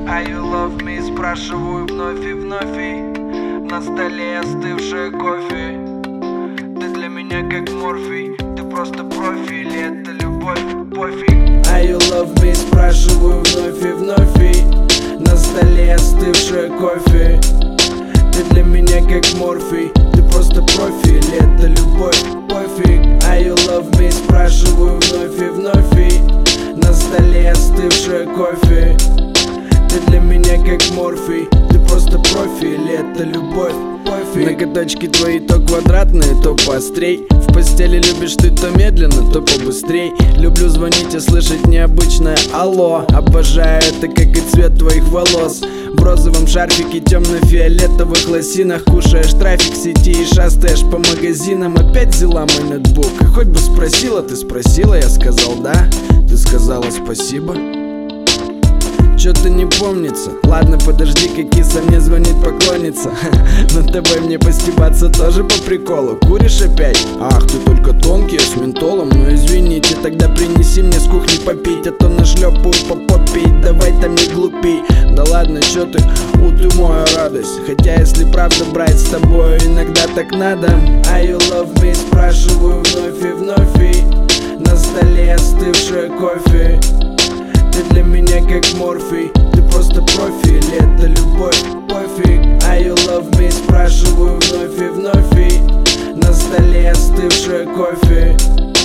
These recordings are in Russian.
Are you love me? Спрашиваю вновь и вновь, и на столе остывшее кофе. Ты для меня как морфий, ты просто профи, или это любовь, пофиг. Are you love me? Спрашиваю вновь и вновь, и на столе остывшее кофе. Ты для меня как морфий, ты просто профи, или это любовь, пофиг. Are you love me? Спрашиваю вновь и вновь, и на столе остывшее кофе. Ты для меня как морфий, ты просто профи, или это любовь, пофиг. Ноготочки твои то квадратные, то поострей. В постели любишь ты то медленно, то побыстрей. Люблю звонить и слышать необычное алло. Обожаю это, как и цвет твоих волос. В розовом шарфике, темно-фиолетовых лосинах. Кушаешь трафик сети и шастаешь по магазинам. Опять взяла мой ноутбук, и хоть бы спросила, ты спросила, я сказал да. Ты сказала спасибо. Чё-то не помнится. Ладно, подожди, как киса мне звонит поклонница. Над тобой мне постебаться тоже по приколу. Куришь опять? Ах, ты только тонкий, с ментолом. Ну извините, тогда принеси мне с кухни попить, а то нашлепаю по попе. Давай там не глупей. Да ладно, чё ты, ты моя радость. Хотя если правда брать с тобой, иногда так надо. Are you love me? Спрашиваю вновь и вновь, и на столе остывшее кофе. Ты для меня как морфий, ты просто профи, или это любовь, пофиг. Are you love me? Спрашиваю вновь и вновь, и на столе остывшее кофе.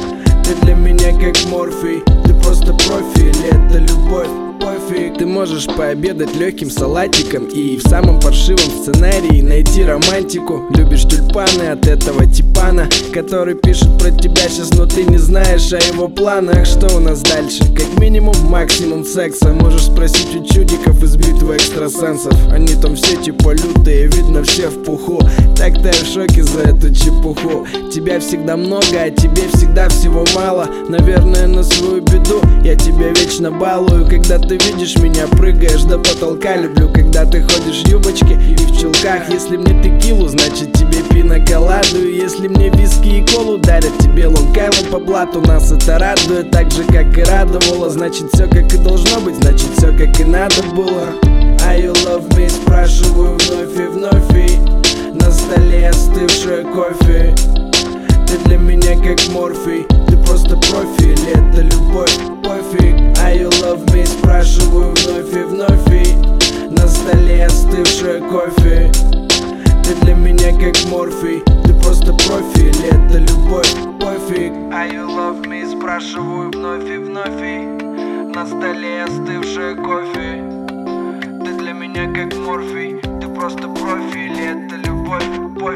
Ты для меня как морфий, ты просто профи, или это любовь, пофиг. Ты можешь пообедать легким салатиком и в самом паршивом сценарии найти романтику. Любишь тюльпаны от этого типана, который пишет про тебя сейчас, но ты не знаешь о его планах. Что у нас дальше? Как минимум, максимум секса. Можешь спросить у чудиков из битвы экстрасенсов. Они там все типа лютые, видно все в пуху. Так-то я в шоке за эту чепуху. Тебя всегда много, а тебе всегда всего мало. Наверное, на свою беду я тебя вечно балую. Когда ты видишь меня, прыгаешь до потолка. Люблю, когда ты ходишь в юбочке и в чулках. Если мне текилу, значит тебе пина-коладу. И если мне виски и колу дарят, тебе лонг-айленд по блату. Нас это радует, так же как и радовало. Значит все как и должно быть, значит все как и надо было. Are you love me? Спрашиваю вновь и вновь, и на столе остывшее кофе. Ты для меня как морфий, ты просто профи, или это любовь, пофиг. Are you love me? Спрашиваю вновь и вновь, и на столе остывшее кофе. Ты для меня как морфий, ты просто профи, или это любовь, пофиг. Are you love me? Спрашиваю вновь и вновь, и на столе остывшее кофе. Ты для меня как морфий, ты просто профи, или это любовь, пофиг.